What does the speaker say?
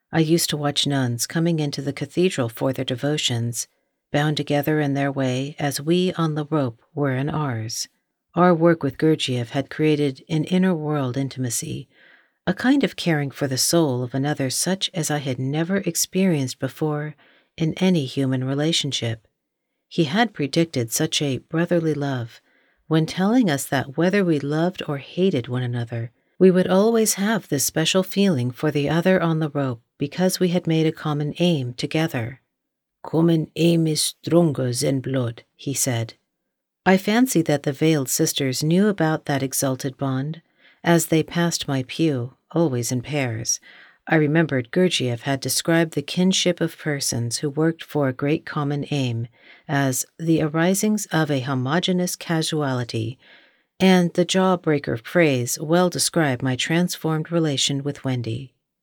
I used to watch nuns coming into the cathedral for their devotions, bound together in their way as we on the rope were in ours. Our work with Gurdjieff had created an inner world intimacy, a kind of caring for the soul of another such as I had never experienced before in any human relationship. He had predicted such a brotherly love when telling us that whether we loved or hated one another, we would always have this special feeling for the other on the rope because we had made a common aim together. Common aim is stronger than blood, he said. I fancy that the veiled sisters knew about that exalted bond. As they passed my pew, always in pairs, I remembered Gurdjieff had described the kinship of persons who worked for a great common aim as the arisings of a homogeneous casuality, and the jawbreaker phrase well described my transformed relation with Wendy.